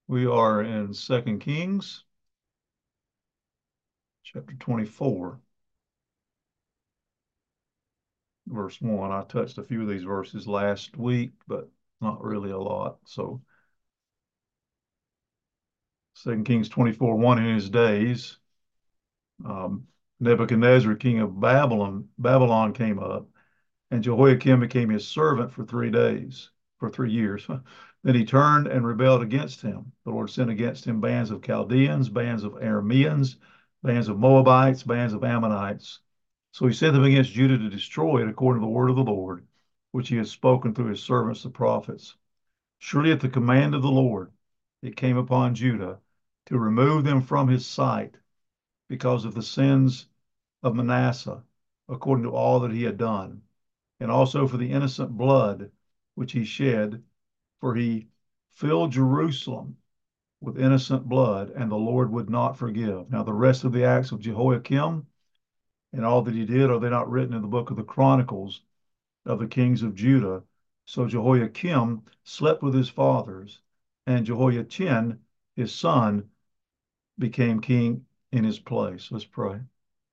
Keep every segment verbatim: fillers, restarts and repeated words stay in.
We are in Second Kings, chapter twenty-four, verse one. I touched a few of these verses last week, but not really a lot. So Second Kings twenty-four, one. In his days, um, Nebuchadnezzar, king of Babylon, Babylon came up, and Jehoiakim became his servant for three days, for three years. Then he turned and rebelled against him. The Lord sent against him bands of Chaldeans, bands of Arameans, bands of Moabites, bands of Ammonites. So he sent them against Judah to destroy it according to the word of the Lord, which he had spoken through his servants, the prophets. Surely at the command of the Lord, it came upon Judah to remove them from his sight because of the sins of Manasseh, according to all that he had done, and also for the innocent blood which he shed, for he filled Jerusalem with innocent blood, and the Lord would not forgive. Now, the rest of the acts of Jehoiakim and all that he did, are they not written in the book of the Chronicles of the kings of Judah? So Jehoiakim slept with his fathers, and Jehoiachin, his son, became king in his place. Let's pray.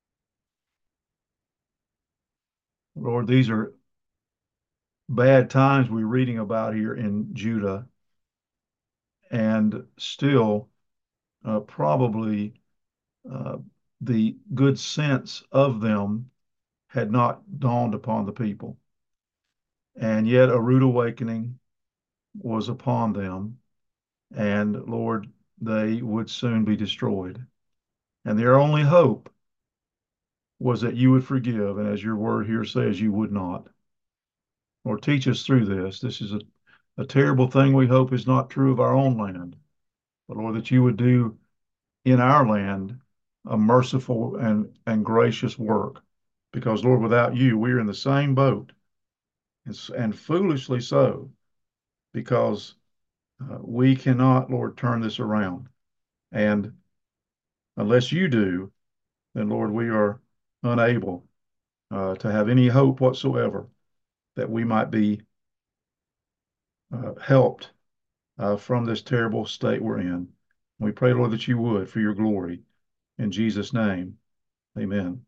Lord, these are bad times we're reading about here in Judah, and still uh, probably uh, the good sense of them had not dawned upon the people. And yet a rude awakening was upon them. And Lord, they would soon be destroyed. And their only hope was that you would forgive. And as your word here says, you would not. Lord, teach us through this. This is a, a terrible thing we hope is not true of our own land. But Lord, that you would do in our land a merciful and, and gracious work. Because, Lord, without you, we are in the same boat, and, and foolishly so, because uh, we cannot, Lord, turn this around. And unless you do, then, Lord, we are unable uh, to have any hope whatsoever that we might be uh, helped uh, from this terrible state we're in. We pray, Lord, that you would for your glory. In Jesus' name, amen.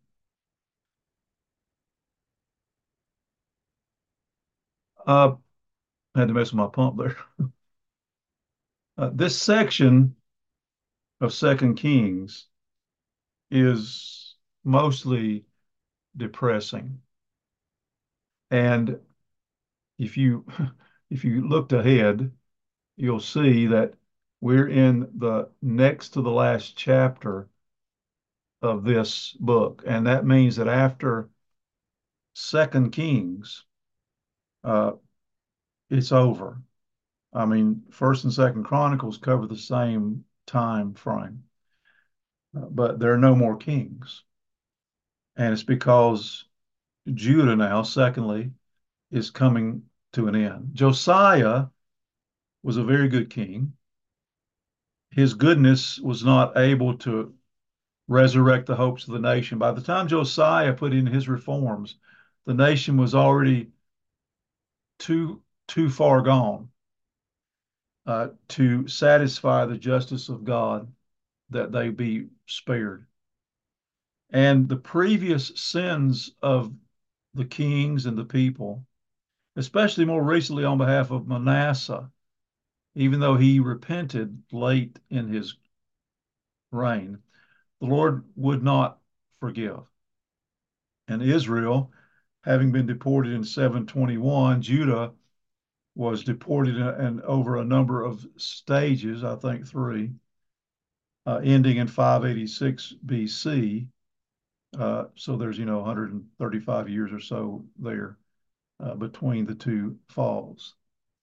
Uh, I had to mess with my pump there. Uh, this section of Second Kings is mostly depressing. And if you if you looked ahead, you'll see that we're in the next to the last chapter of this book. And that means that after Second Kings, uh, it's over. I mean, First and Second Chronicles cover the same time frame, uh, but there are no more kings. And it's because Judah now, secondly, is coming to an end. Josiah was a very good king. His goodness was not able to resurrect the hopes of the nation. By the time Josiah put in his reforms, the nation was already too too far gone uh, to satisfy the justice of God that they be spared. And the previous sins of the kings and the people, especially more recently on behalf of Manasseh, even though he repented late in his reign, the Lord would not forgive. And Israel, having been deported in seven twenty-one, Judah was deported in, in over a number of stages, I think three, uh, ending in five eighty-six B C. Uh, so there's, you know, one hundred thirty-five years or so there uh, between the two falls.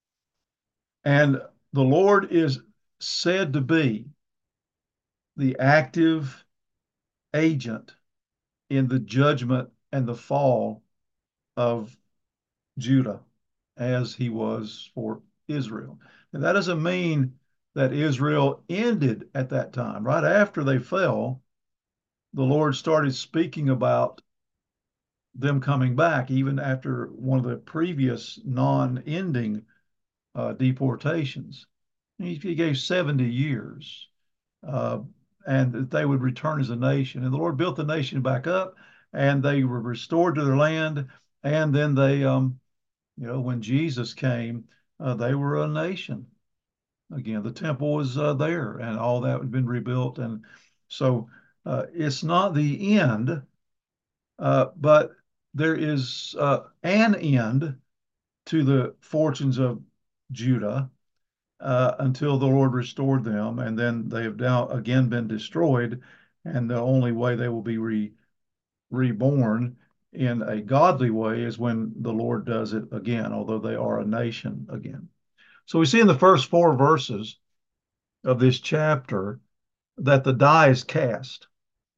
And the Lord is said to be the active agent in the judgment and the fall of Judah as he was for Israel. And that doesn't mean that Israel ended at that time. Right after they fell, the Lord started speaking about them coming back, even after one of the previous non ending uh, deportations. He, he gave seventy years, uh, and that they would return as a nation. And the Lord built the nation back up, and they were restored to their land. And then they, um, you know, when Jesus came, uh, they were a nation again. The temple was uh, there, and all that had been rebuilt. And so uh, it's not the end, uh, but there is uh, an end to the fortunes of Judah uh, until the Lord restored them, and then they have now again been destroyed, and the only way they will be re reborn in a godly way is when the Lord does it again, although they are a nation again. So we see in the first four verses of this chapter that the die is cast,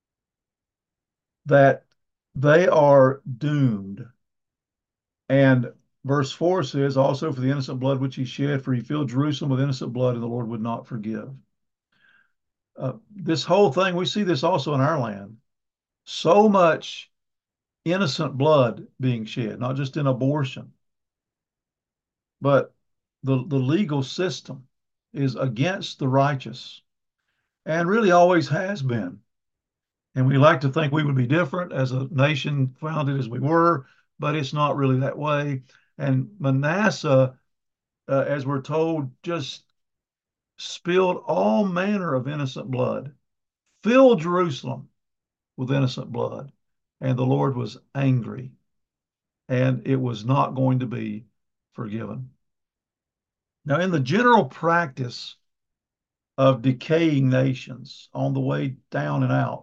that they are doomed. And verse four says, also for the innocent blood which he shed, for he filled Jerusalem with innocent blood, and the Lord would not forgive. Uh, this whole thing, we see this also in our land. So much innocent blood being shed, not just in abortion, but the, the legal system is against the righteous and really always has been. And we like to think we would be different as a nation founded as we were, but it's not really that way. And Manasseh, uh, as we're told, just spilled all manner of innocent blood, filled Jerusalem with innocent blood. And the Lord was angry, and it was not going to be forgiven. Now, in the general practice of decaying nations on the way down and out,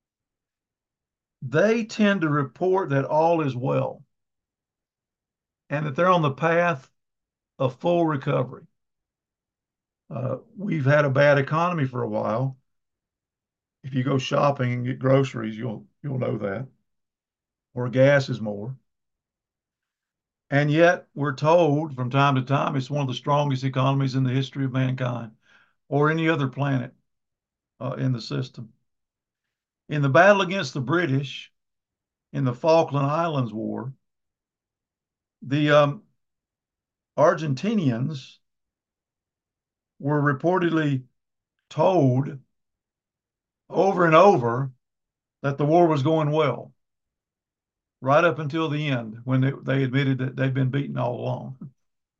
they tend to report that all is well and that they're on the path of full recovery. Uh, we've had a bad economy for a while. If you go shopping and get groceries, you'll you'll know that. Or gas is more. And yet we're told from time to time it's one of the strongest economies in the history of mankind or any other planet uh, in the system. In the battle against the British, in the Falkland Islands War, the um, Argentinians were reportedly told over and over that the war was going well, right up until the end when they, they admitted that they'd been beaten all along.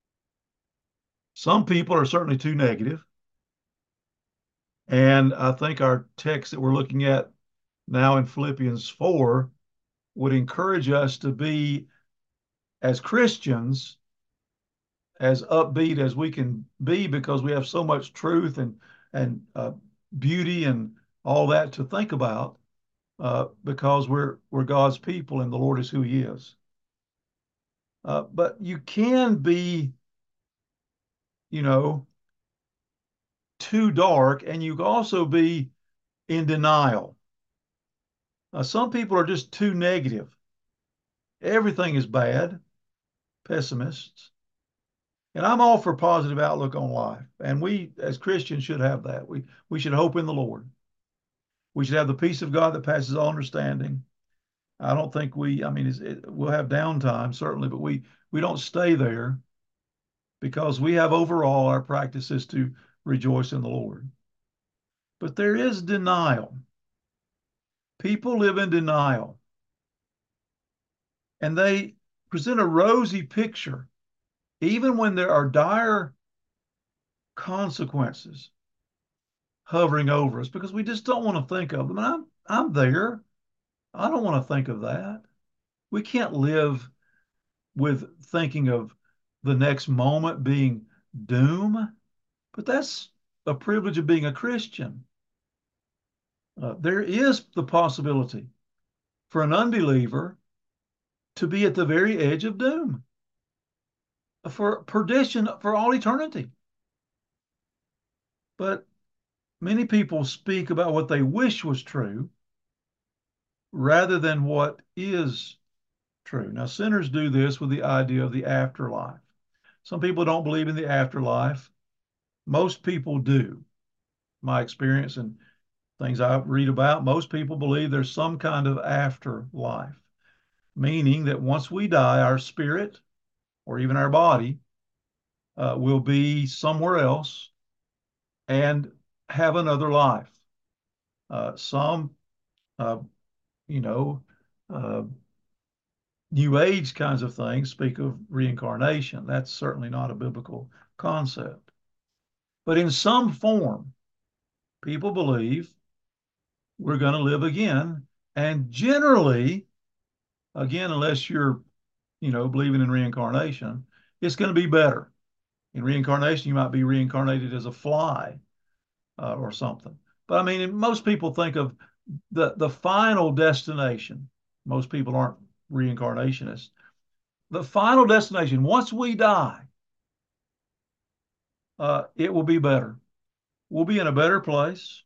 Some people are certainly too negative, and I think our text that we're looking at now in Philippians four would encourage us to be, as Christians, as upbeat as we can be because we have so much truth and and uh, beauty and all that to think about uh, because we're we're God's people and the Lord is who He is. Uh, but you can be, you know, too dark, and you can also be in denial. Uh, some people are just too negative. Everything is bad, pessimists. And I'm all for positive outlook on life. And we as Christians should have that. We we should hope in the Lord. We should have the peace of God that passes all understanding. I don't think we, I mean, it, we'll have downtime, certainly, but we we don't stay there because we have overall our practices to rejoice in the Lord. But there is denial. People live in denial, and they present a rosy picture, even when there are dire consequences hovering over us, because we just don't want to think of them. And I'm I'm there. I don't want to think of that. We can't live with thinking of the next moment being doom, but that's a privilege of being a Christian. Uh, there is the possibility for an unbeliever to be at the very edge of doom, for perdition for all eternity. But many people speak about what they wish was true rather than what is true. Now, sinners do this with the idea of the afterlife. Some people don't believe in the afterlife. Most people do. My experience and things I read about, most people believe there's some kind of afterlife, meaning that once we die, our spirit or even our body uh, will be somewhere else and have another life. Uh, some, uh, you know, uh, New Age kinds of things speak of reincarnation. That's certainly not a biblical concept. But in some form, people believe we're going to live again. And generally, again, unless you're, you know, believing in reincarnation, it's going to be better. In reincarnation, you might be reincarnated as a fly uh, or something. But I mean, most people think of the, the final destination. Most people aren't reincarnationists. The final destination, once we die, uh, it will be better. We'll be in a better place.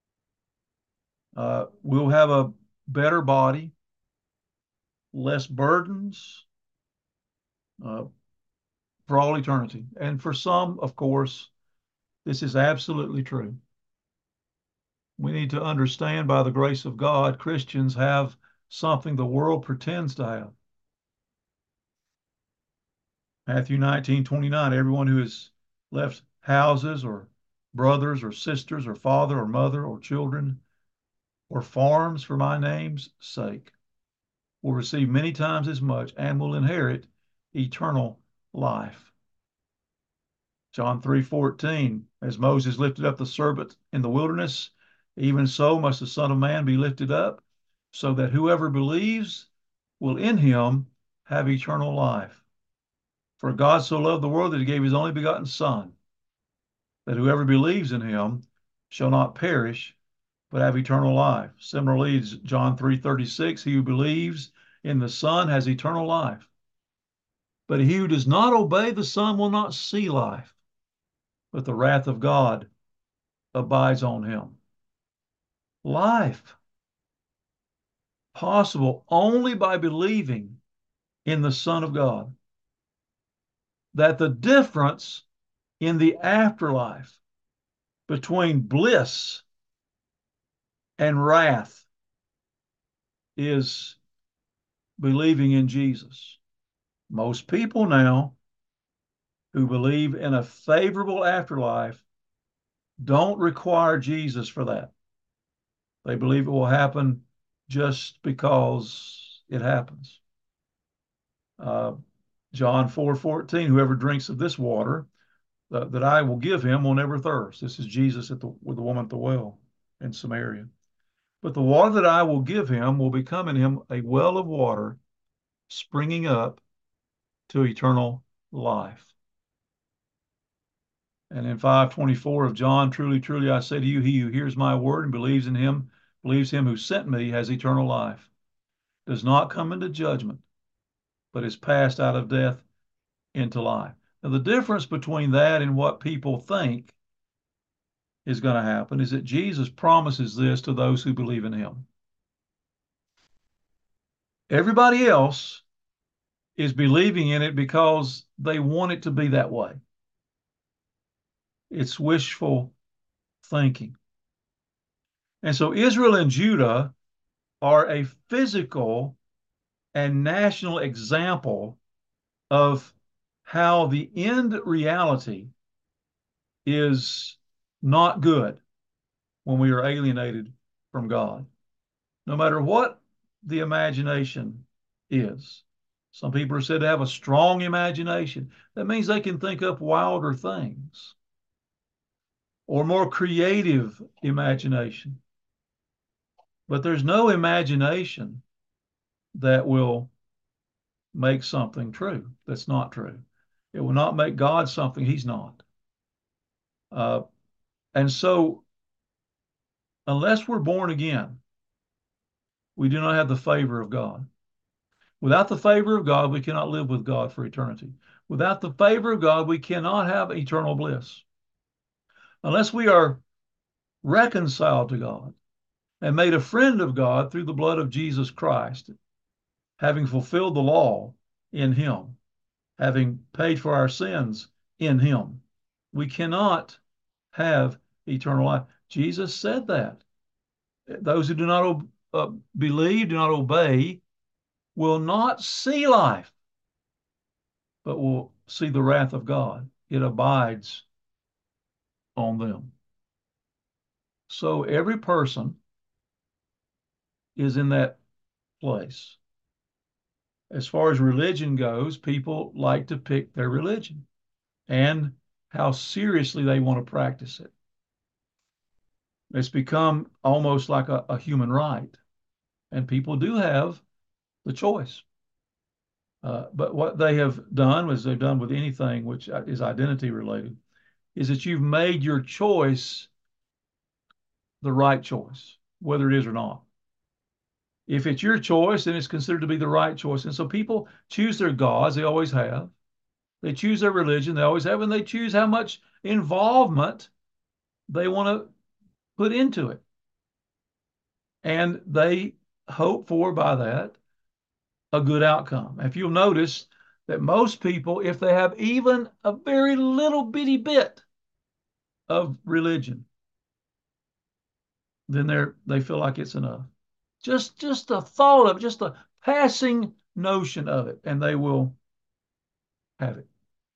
Uh, we'll have a better body, less burdens uh, for all eternity. And for some, of course, this is absolutely true. We need to understand by the grace of God, Christians have something the world pretends to have. Matthew nineteen twenty-nine, everyone who has left houses or brothers or sisters or father or mother or children or farms for my name's sake will receive many times as much and will inherit eternal life. John three fourteen, as Moses lifted up the serpent in the wilderness, even so must the Son of Man be lifted up, so that whoever believes will in him have eternal life. For God so loved the world that he gave his only begotten Son, that whoever believes in him shall not perish, but have eternal life. Similarly, John three thirty-six, he who believes in the Son has eternal life. But he who does not obey the Son will not see life, but the wrath of God abides on him. Life possible only by believing in the Son of God. That the difference in the afterlife between bliss and wrath is believing in Jesus. Most people now who believe in a favorable afterlife don't require Jesus for that. They believe it will happen just because it happens. Uh, John four fourteen, whoever drinks of this water uh, that I will give him will never thirst. This is Jesus at the, with the woman at the well in Samaria. But the water that I will give him will become in him a well of water springing up to eternal life. And in five twenty-four of John, truly, truly, I say to you, he who hears my word and believes in him, believes him who sent me, has eternal life, does not come into judgment, but is passed out of death into life. Now, the difference between that and what people think is going to happen is that Jesus promises this to those who believe in him. Everybody else is believing in it because they want it to be that way. It's wishful thinking. And so Israel and Judah are a physical and national example of how the end reality is not good when we are alienated from God, no matter what the imagination is. Some people are said to have a strong imagination. That means they can think up wilder things or more creative imagination. But there's no imagination that will make something true that's not true. It will not make God something he's not. Uh, and so, unless we're born again, we do not have the favor of God. Without the favor of God, we cannot live with God for eternity. Without the favor of God, we cannot have eternal bliss. Unless we are reconciled to God and made a friend of God through the blood of Jesus Christ, having fulfilled the law in him, having paid for our sins in him, we cannot have eternal life. Jesus said that. Those who do not uh, believe, do not obey, will not see life, but will see the wrath of God. It abides on them. So every person is in that place. As far as religion goes, people like to pick their religion and how seriously they want to practice it. It's become almost like a, a human right, and people do have the choice. Uh, but what they have done, as they've done with anything which is identity related, is that you've made your choice the right choice, whether it is or not. If it's your choice, then it's considered to be the right choice. And so people choose their gods, they always have. They choose their religion, they always have, and they choose how much involvement they want to put into it. And they hope for, by that, a good outcome. If you'll notice that most people, if they have even a very little bitty bit of religion, then they're they feel like it's enough. Just just a thought of it, just a passing notion of it, and they will have it.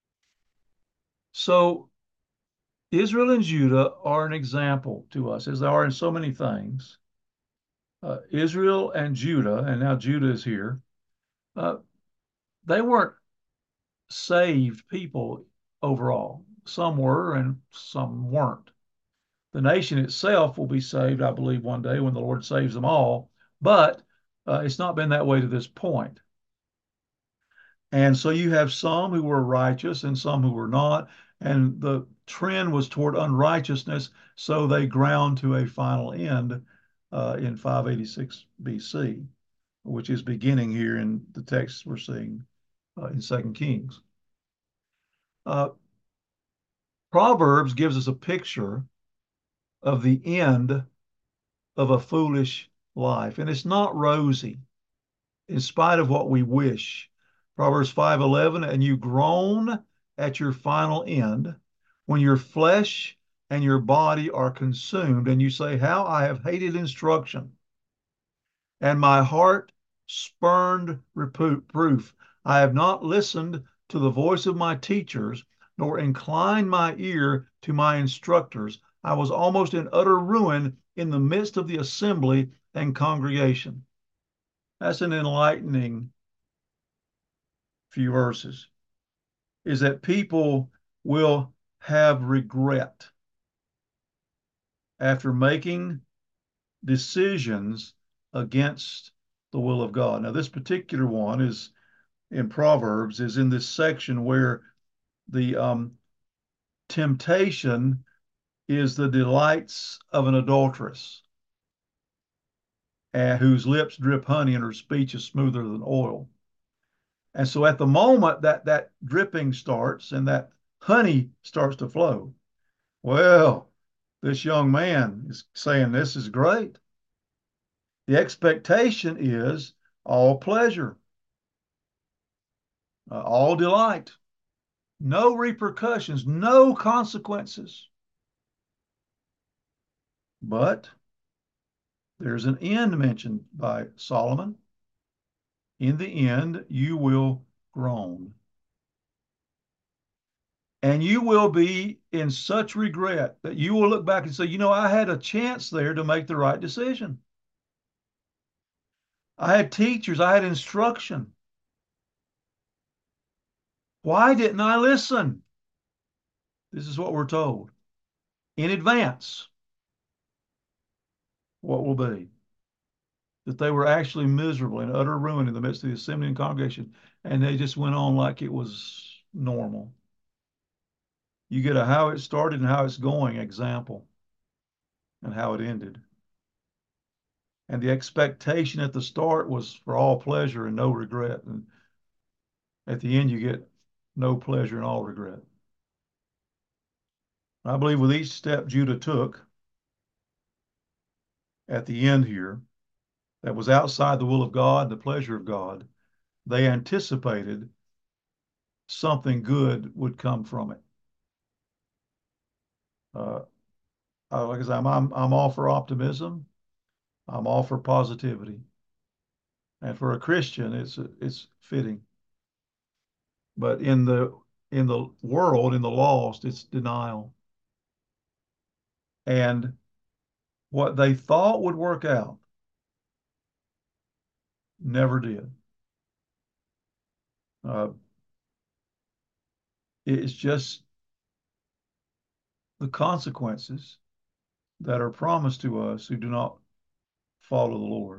So Israel and Judah are an example to us, as they are in so many things. Uh, Israel and Judah, and now Judah is here. Uh, they weren't saved people overall. Some were, and some weren't. The nation itself will be saved, I believe, one day when the Lord saves them all. But uh, it's not been that way to this point. And so you have some who were righteous and some who were not. And the trend was toward unrighteousness. So they ground to a final end uh, in five eighty-six B C, which is beginning here in the text we're seeing uh, in Second Kings. Uh, Proverbs gives us a picture of the end of a foolish life. And it's not rosy, in spite of what we wish. Proverbs five eleven, and you groan at your final end when your flesh and your body are consumed, and you say, how I have hated instruction, and my heart spurned reproof. I have not listened to the voice of my teachers, nor inclined my ear to my instructors. I was almost in utter ruin in the midst of the assembly and congregation. That's an enlightening few verses, is that people will have regret after making decisions against the will of God. Now, this particular one is in Proverbs, is in this section where the um, temptation is the delights of an adulteress, uh, whose lips drip honey and her speech is smoother than oil. And so at the moment that that dripping starts and that honey starts to flow, well, this young man is saying, this is great. The expectation is all pleasure, uh, all delight, no repercussions, no consequences. But there's an end mentioned by Solomon. In the end, you will groan. And you will be in such regret that you will look back and say, you know, I had a chance there to make the right decision. I had teachers, I had instruction. Why didn't I listen? This is what we're told in advance what will be. That they were actually miserable and utter ruin in the midst of the assembly and congregation, and they just went on like it was normal. You get a how it started and how it's going example, and how it ended. And the expectation at the start was for all pleasure and no regret. And at the end, you get no pleasure and all regret. I believe with each step Judah took at the end here, that was outside the will of God, the pleasure of God, they anticipated something good would come from it. Uh, like I said, I'm, I'm, I'm all for optimism. I'm all for positivity. And for a Christian, it's, it's fitting. But in the, in the world, in the lost, it's denial. And what they thought would work out never did. Uh, it's just the consequences that are promised to us who do not follow the Lord.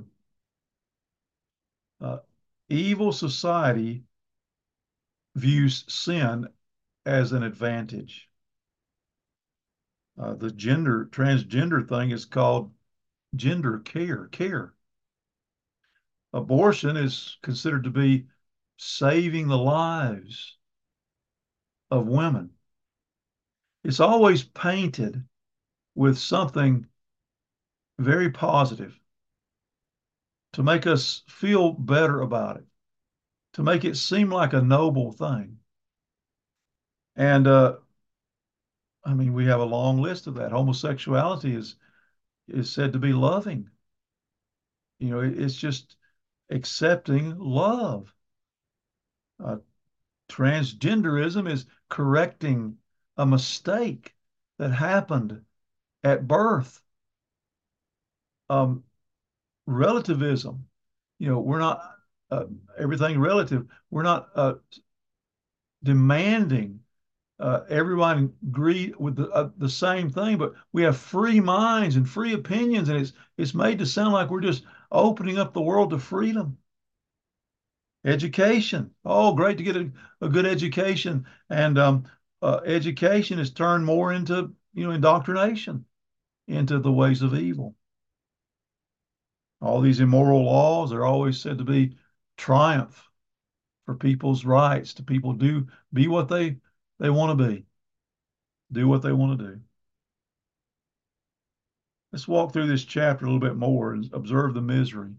Uh, evil society views sin as an advantage. Uh, the gender transgender thing is called gender care, care. Abortion is considered to be saving the lives of women. It's always painted with something very positive to make us feel better about it, to make it seem like a noble thing. And uh, I mean, we have a long list of that. Homosexuality is is said to be loving. You know, it, it's just accepting love. Uh, Transgenderism is correcting a mistake that happened at birth. Um, Relativism, you know, we're not uh, everything relative. We're not uh, demanding uh, everyone agree with the, uh, the same thing, but we have free minds and free opinions, and it's it's made to sound like we're just opening up the world to freedom. Education, oh, great to get a, a good education, and um, uh, education is turned more into you know indoctrination into the ways of evil. All these immoral laws are always said to be triumph for people's rights to people do be what they they want to be, do what they want to do. Let's walk through this chapter a little bit more and observe the misery.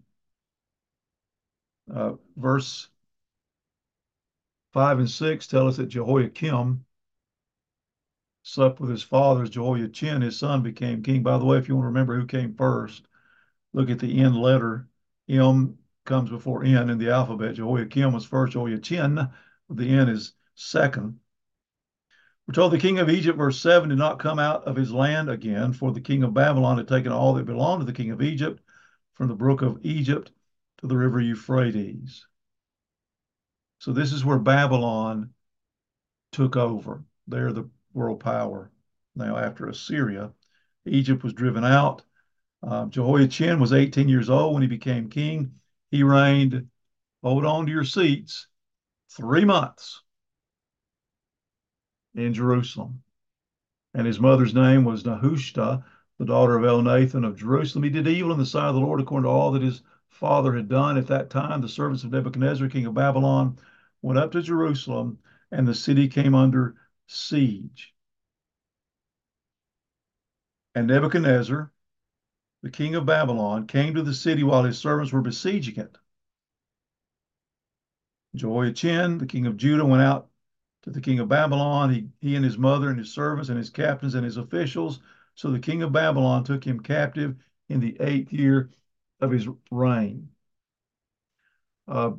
Uh, verse five and six tell us that Jehoiakim slept with his fathers. Jehoiachin, his son, became king. By the way, if you want to remember who came first, look at the end letter. M comes before N in the alphabet. Jehoiakim was first. Jehoiachin, the N is second. We're told the king of Egypt, verse seven, did not come out of his land again, for the king of Babylon had taken all that belonged to the king of Egypt, from the brook of Egypt to the river Euphrates. So this is where Babylon took over. They're the world power now after Assyria. Egypt was driven out. Uh, Jehoiachin was eighteen years old when he became king. He reigned, hold on to your seats, three months in Jerusalem. And his mother's name was Nehushta, the daughter of Elnathan of Jerusalem. He did evil in the sight of the Lord according to all that his father had done. At that time, the servants of Nebuchadnezzar, king of Babylon, went up to Jerusalem, and the city came under siege. And Nebuchadnezzar, the king of Babylon, came to the city while his servants were besieging it. Jehoiachin, the king of Judah, went out to the king of Babylon, he, he and his mother and his servants and his captains and his officials. So the king of Babylon took him captive in the eighth year of his reign. Uh,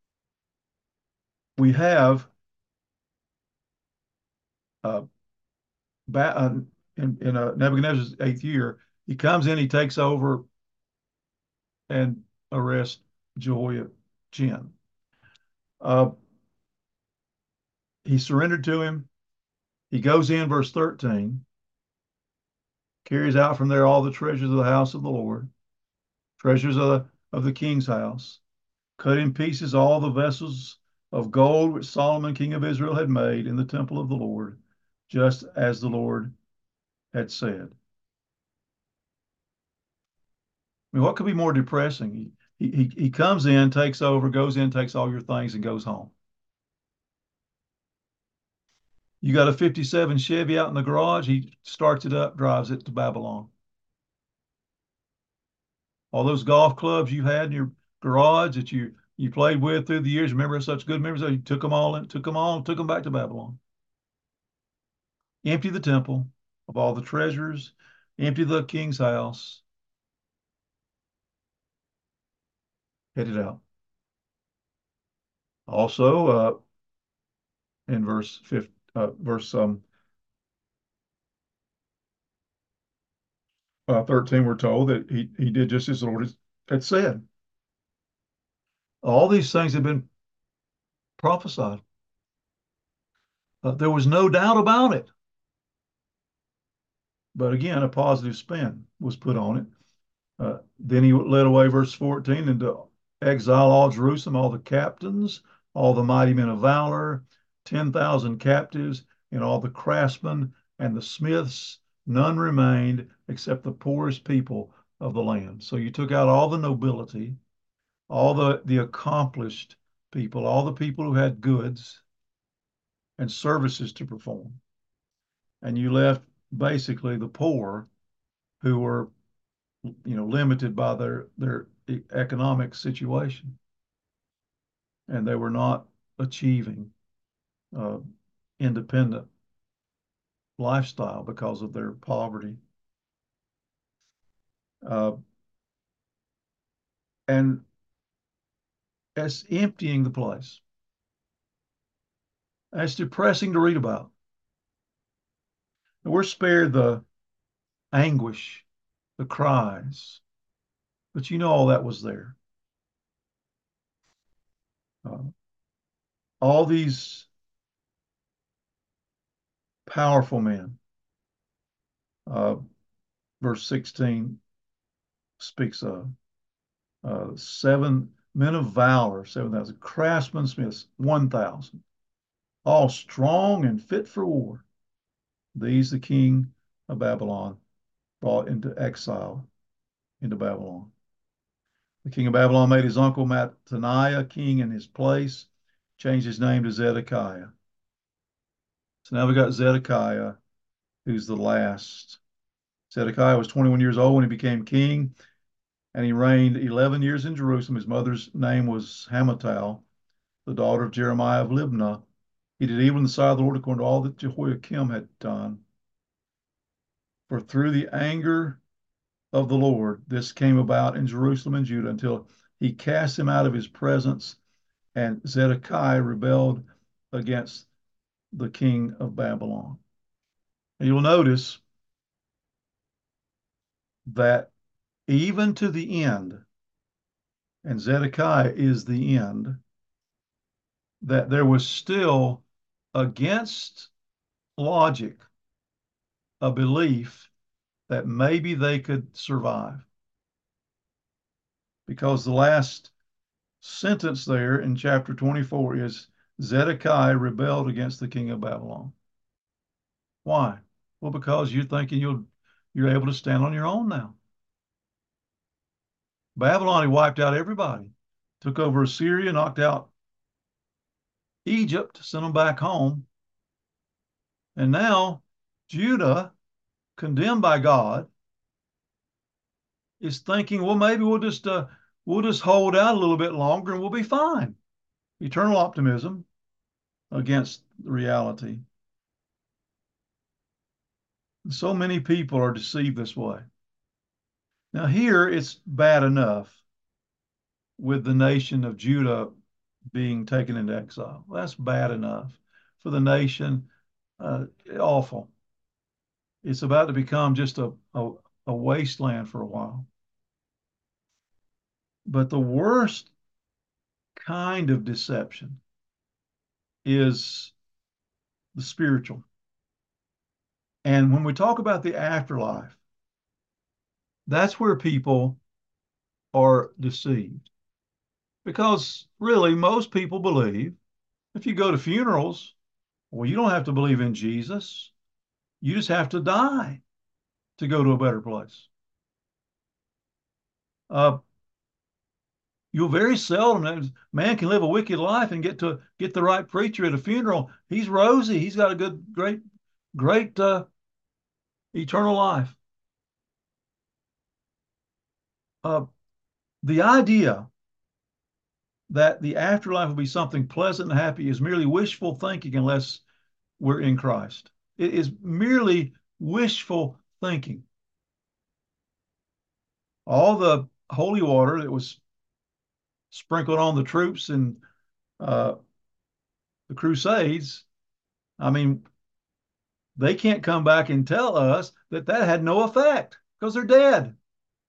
we have uh, ba- uh, in, in uh, Nebuchadnezzar's eighth year, he comes in, he takes over and arrests Jehoiachin. Uh, he surrendered to him. He goes in, verse thirteen, carries out from there all the treasures of the house of the Lord, treasures of the, of the king's house, cut in pieces all the vessels of gold which Solomon, king of Israel, had made in the temple of the Lord, just as the Lord had said. I mean, what could be more depressing? He, he, he comes in, takes over, goes in, takes all your things, and goes home. You got a fifty-seven Chevy out in the garage. He starts it up, drives it to Babylon. All those golf clubs you had in your garage that you you played with through the years, remember such good memories? You took them all in, took them all, took them back to Babylon. Empty the temple of all the treasures, empty the king's house, headed out. Also, uh, in verse fifth, uh, verse um, uh, thirteen, we're told that he, he did just as the Lord had said. All these things had been prophesied. Uh, there was no doubt about it. But again, a positive spin was put on it. Uh, then he led away, verse fourteen, into exile all Jerusalem, all the captains, all the mighty men of valor, ten thousand captives, and all the craftsmen and the smiths. None remained except the poorest people of the land. So you took out all the nobility, all the, the accomplished people, all the people who had goods and services to perform. And you left basically the poor who were, you know, limited by their their economic situation, and they were not achieving uh, independent lifestyle because of their poverty. Uh, and it's emptying the place. And it's depressing to read about. And we're spared the anguish, the cries, but you know all that was there. Uh, all these powerful men. Uh, verse sixteen speaks of uh, seven men of valor, seven thousand craftsmen, smiths, one thousand, all strong and fit for war. These the king of Babylon brought into exile into Babylon. The king of Babylon made his uncle Mattaniah king in his place, changed his name to Zedekiah. So now we got Zedekiah, who's the last. Zedekiah was twenty-one years old when he became king, and he reigned eleven years in Jerusalem. His mother's name was Hamutal, the daughter of Jeremiah of Libnah. He did evil in the sight of the Lord according to all that Jehoiakim had done. For through the anger of the Lord, this came about in Jerusalem and Judah until he cast him out of his presence, and Zedekiah rebelled against the king of Babylon. And you'll notice that even to the end, and Zedekiah is the end, that there was still, against logic, a belief that maybe they could survive. Because the last sentence there in chapter twenty-four is Zedekiah rebelled against the king of Babylon. Why? Well, because you're thinking you'll you're able to stand on your own now. Babylon had wiped out everybody, took over Assyria, knocked out Egypt, sent them back home. And now Judah, condemned by God, is thinking, well, maybe we'll just uh, we'll just hold out a little bit longer and we'll be fine. Eternal optimism against reality. So many people are deceived this way. Now, here it's bad enough with the nation of Judah being taken into exile. That's bad enough for the nation. Uh, awful. It's about to become just a, a, a wasteland for a while. But the worst kind of deception is the spiritual. And when we talk about the afterlife, that's where people are deceived. Because really, most people believe if you go to funerals, well, you don't have to believe in Jesus. You just have to die to go to a better place. Uh, you'll very seldom, man can live a wicked life and get to get the right preacher at a funeral. He's rosy. He's got a good, great, great uh, eternal life. Uh, the idea that the afterlife will be something pleasant and happy is merely wishful thinking unless we're in Christ. It is merely wishful thinking. All the holy water that was sprinkled on the troops in uh, the Crusades, I mean, they can't come back and tell us that that had no effect. because they're dead.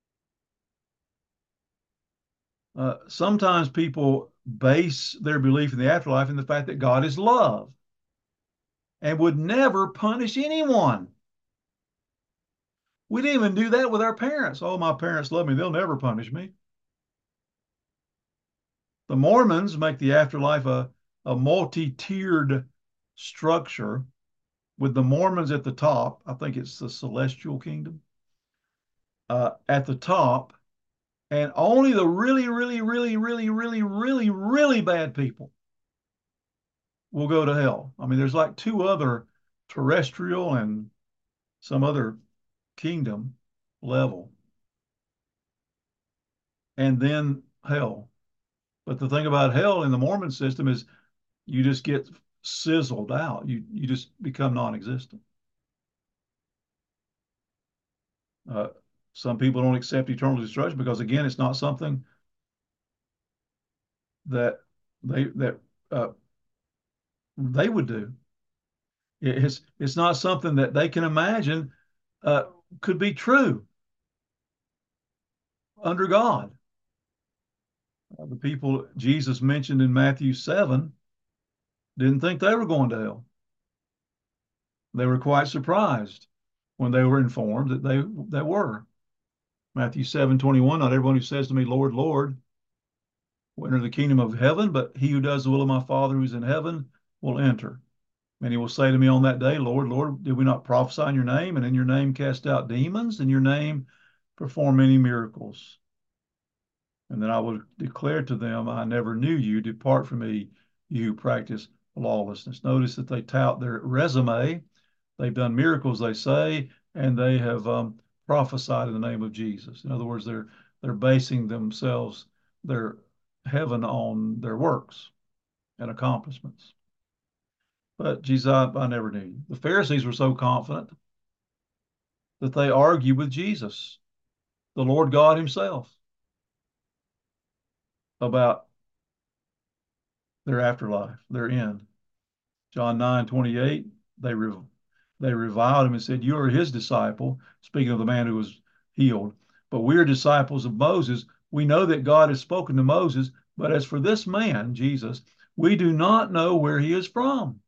Uh, sometimes people base their belief in the afterlife in the fact that God is love and would never punish anyone. We didn't even do that with our parents. Oh, my parents love me. They'll never punish me. The Mormons make the afterlife a, a multi-tiered structure with the Mormons at the top. I think it's the celestial kingdom uh, at the top, and only the really, really, really, really, really, really, really bad people will go to hell. I mean, there's like two other terrestrial and some other kingdom level, and then hell. But the thing about hell in the Mormon system is you just get sizzled out. You you just become non-existent. Uh, some people don't accept eternal destruction because again, it's not something that they that uh, they would do. It's it's not something that they can imagine uh, could be true under God. Uh, the people Jesus mentioned in Matthew seven didn't think they were going to hell. They were quite surprised when they were informed that they they were. Matthew seven twenty-one, not everyone who says to me, Lord, Lord, will enter the kingdom of heaven, but he who does the will of my Father who's in heaven will enter. And he will say to me on that day, Lord, Lord, did we not prophesy in your name, and in your name cast out demons, in your name perform many miracles? And then I will declare to them, I never knew you. Depart from me, you who practice lawlessness. Notice that they tout their resume. They've done miracles, they say, and they have um, prophesied in the name of Jesus. In other words, they're they're basing themselves, their heaven on their works and accomplishments. But Jesus, I, I never knew you. The Pharisees were so confident that they argued with Jesus, the Lord God himself, about their afterlife, their end. John nine twenty-eight, they, re, they reviled him and said, you are his disciple, speaking of the man who was healed. But we are disciples of Moses. We know that God has spoken to Moses, but as for this man, Jesus, we do not know where he is from.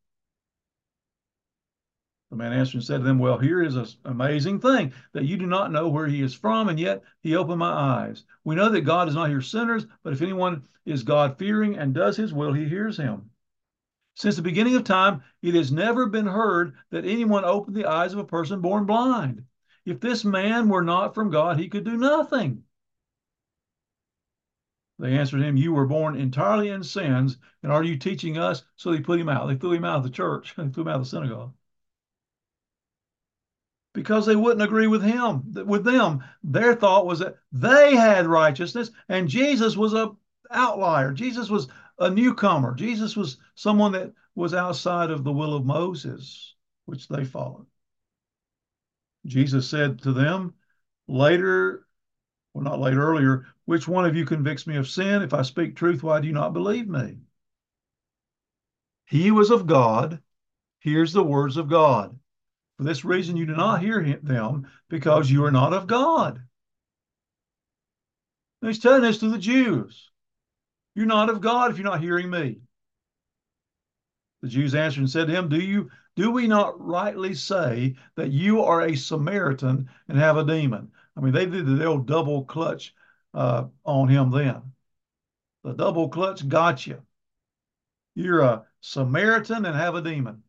The man answered and said to them, well, here is an amazing thing that you do not know where he is from, and yet he opened my eyes. We know that God does not hear sinners, but if anyone is God-fearing and does his will, he hears him. Since the beginning of time, it has never been heard that anyone opened the eyes of a person born blind. If this man were not from God, he could do nothing. They answered him, you were born entirely in sins, and are you teaching us? So they put him out. They threw him out of the church. They threw him out of the synagogue. Because they wouldn't agree with him, with them. Their thought was that they had righteousness and Jesus was a outlier. Jesus was a newcomer. Jesus was someone that was outside of the will of Moses, which they followed. Jesus said to them later, well, not later, earlier, which one of you convicts me of sin? If I speak truth, why do you not believe me? He was of God, hears the words of God. For this reason, you do not hear them because you are not of God. And he's telling this to the Jews. You're not of God if you're not hearing me. The Jews answered and said to him, Do you do we not rightly say that you are a Samaritan and have a demon? I mean, they did the old double clutch uh, on him then. The double clutch got you. You're a Samaritan and have a demon.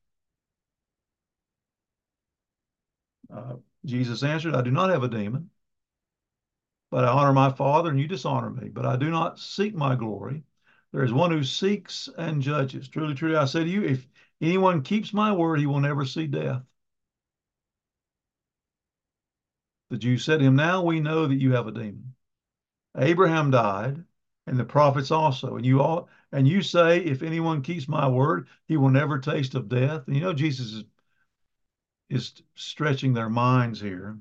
Uh, Jesus answered, I do not have a demon, but I honor my Father, and you dishonor me. But I do not seek my glory. There is one who seeks and judges. Truly, truly, I say to you, if anyone keeps my word, he will never see death. The Jews said to him, now we know that you have a demon. Abraham died, and the prophets also. And you all, and you say, if anyone keeps my word, he will never taste of death. And you know, Jesus is, is stretching their minds here.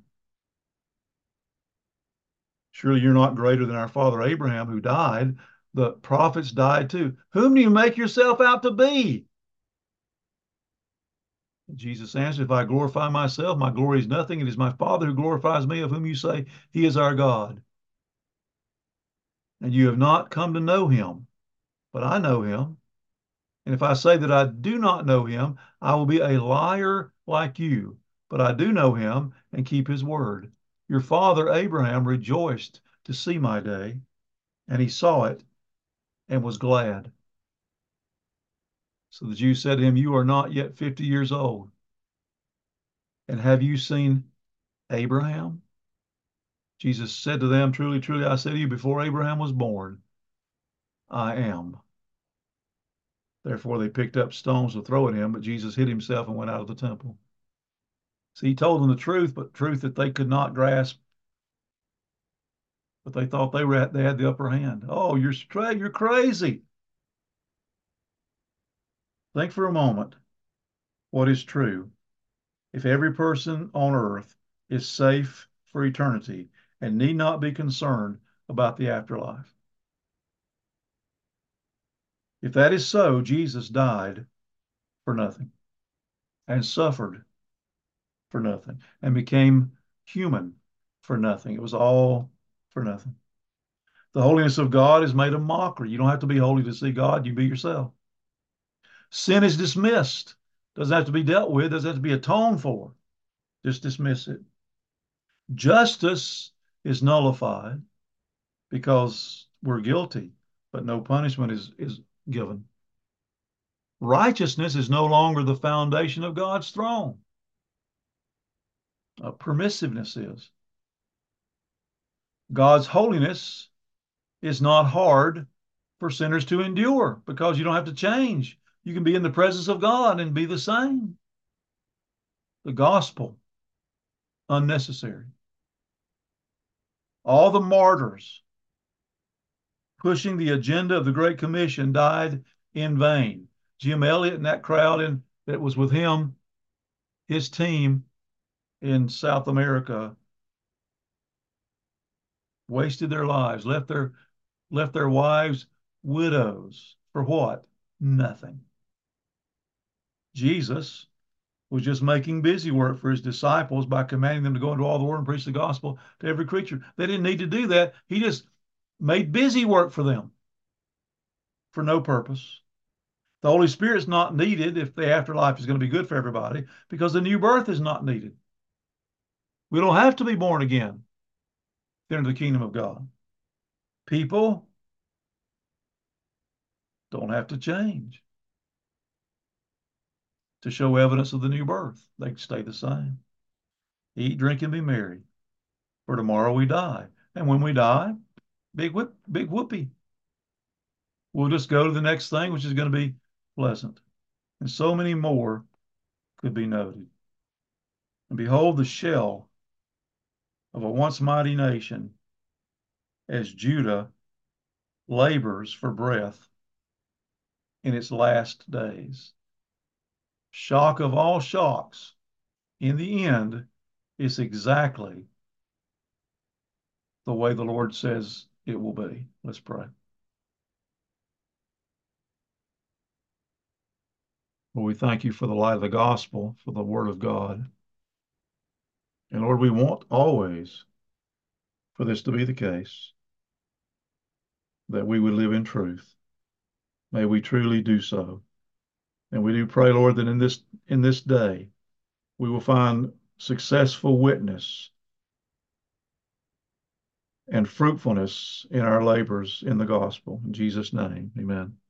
Surely you're not greater than our father Abraham, who died. The prophets died too. Whom do you make yourself out to be? Jesus answered, if I glorify myself, my glory is nothing. It is my Father who glorifies me, of whom you say he is our God. And you have not come to know him, but I know him. And if I say that I do not know him, I will be a liar like you. But I do know him and keep his word. Your father Abraham rejoiced to see my day, and he saw it and was glad. So the Jews said to him, you are not yet fifty years old, and have you seen Abraham? Jesus said to them, truly, truly, I say to you, before Abraham was born, I am. Therefore, they picked up stones to throw at him, but Jesus hid himself and went out of the temple. So he told them the truth, but truth that they could not grasp, but they thought they were at, they had the upper hand. Oh, you're straight, you're crazy. Think for a moment what is true. If every person on earth is safe for eternity and need not be concerned about the afterlife. If that is so, Jesus died for nothing and suffered for nothing and became human for nothing. It was all for nothing. The holiness of God is made a mockery. You don't have to be holy to see God. You be yourself. Sin is dismissed. Doesn't have to be dealt with. Doesn't have to be atoned for. Just dismiss it. Justice is nullified because we're guilty, but no punishment is, is given. Righteousness is no longer the foundation of God's throne. Uh, permissiveness is. God's holiness is not hard for sinners to endure because you don't have to change. You can be in the presence of God and be the same. The gospel, unnecessary. All the martyrs pushing the agenda of the Great Commission died in vain. Jim Elliot and that crowd in, that was with him, his team in South America, wasted their lives, left their left their wives widows for what? Nothing. Jesus was just making busy work for his disciples by commanding them to go into all the world and preach the gospel to every creature. They didn't need to do that. He just made busy work for them for no purpose. The Holy Spirit's not needed if the afterlife is going to be good for everybody because the new birth is not needed. We don't have to be born again to enter the kingdom of God. People don't have to change to show evidence of the new birth. They can stay the same. Eat, drink, and be merry, for tomorrow we die. And when we die, big whoop, big whoopee. We'll just go to the next thing, which is going to be pleasant. And so many more could be noted. And behold, the shell of a once mighty nation, as Judah labors for breath in its last days. Shock of all shocks, in the end, is exactly the way the Lord says it will be. Let's pray. Lord, we thank you for the light of the gospel, for the word of God. And Lord, we want always for this to be the case, that we would live in truth. May we truly do so. And we do pray, Lord, that in this in this day we will find successful witness and fruitfulness in our labors in the gospel. In Jesus' name, amen.